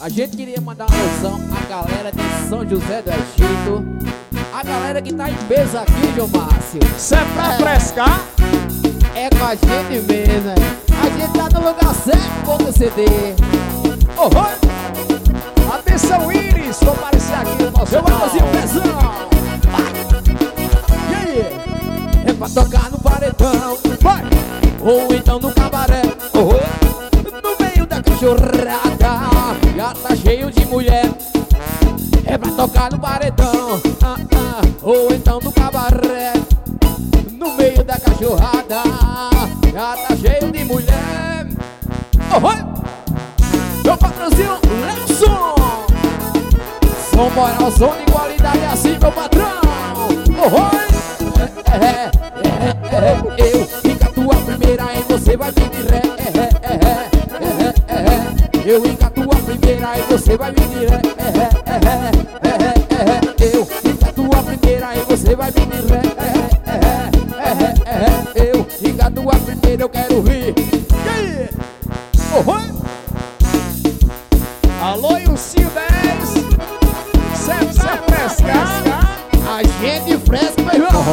A gente queria mandar uma alusão à galera de São José do Egito, a galera que tá em peso aqui, João Márcio. Isso é pra frescar? É com a gente mesmo, né? A gente tá no lugar certo com o CD. Oh, oh. Atenção, Iris, vou aparecer aqui no nosso Eu vou fazer o pesão. E aí? É pra tocar no paredão, vai! ou então no cabaré, no meio da cachorrada, já tá cheio de mulher. É pra tocar no paredão, ou então no cabaré, no meio da cachorrada, já tá cheio de mulher. Meu patrãozinho, Leison. Som moral, som de qualidade, assim meu patrão. Eu engato a primeira e você vai vir de ré. Eu engato a primeira e você vai vir de ré. Eu engato a primeira e você vai vir de ré. Eu engato a primeira, eu quero rir. Alô, Ilcinho 10, sempre se frescar. A gente fresca, meu irmão.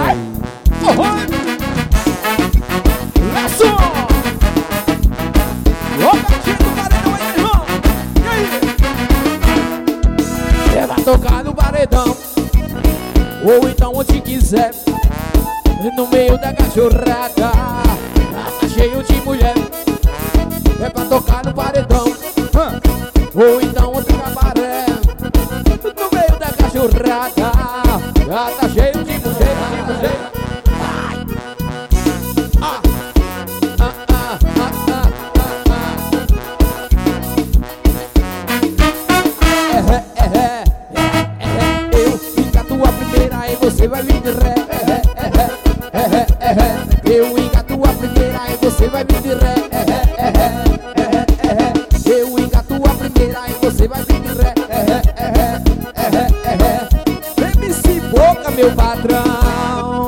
Leison. Ô, gatinho do paredão aí, meu irmão. E aí? É pra tocar no paredão, ou então onde quiser, no meio da cachorrada, tá cheio de mulher. É pra tocar no paredão, ou então outro cabaré, no meio da cachorrada, já tá cheio de mulher, Ai. Eu engato a primeira e você vai vir de ré. Eu engato a primeira e você vai vir de ré. Eu engato a primeira e você vai vir de ré. MC Boca, meu patrão.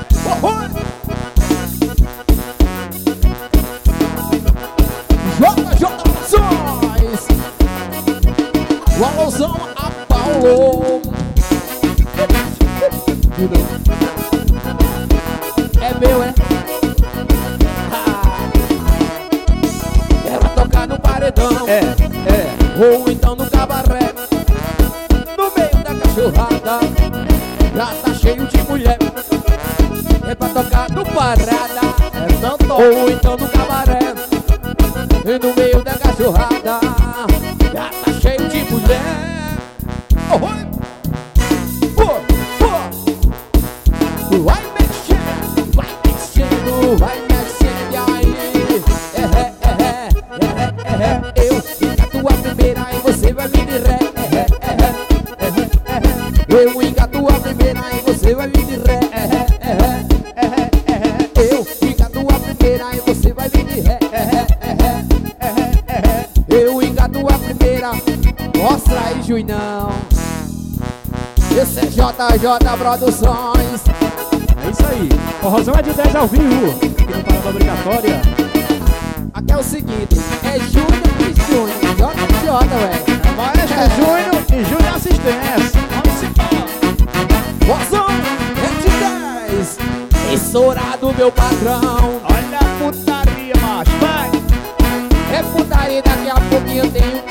J Produções. O alusão a Paulo. É meu, é? É pra tocar no paredão, ou então no cabaré, no meio da cachorrada, já tá cheio de mulher. É pra tocar no parada, ou então no cabaré, e no meio da cachorrada, já tá cheio de mulher. Vai mexendo, vai mexendo, vai mexendo aí. Eu engato a primeira e você vai vir de ré. Eu engato a primeira e você vai vir de ré. Eu engato a primeira e você vai vir de ré. Eu engato a primeira. Mostra aí, Juinão. Esse é JJ Produções. É isso aí, o Rosão é de 10 ao vivo, aqui no Parada Obrigatória. Aqui é o seguinte, é Júnior e Júnior, JJ, velho. É Maestro Júnior e Júnior Assistência. Vamos embora. Rosão é de 10, estourado, meu patrão. Olha a putaria, macho, vai. É putaria, daqui a pouquinho eu tenho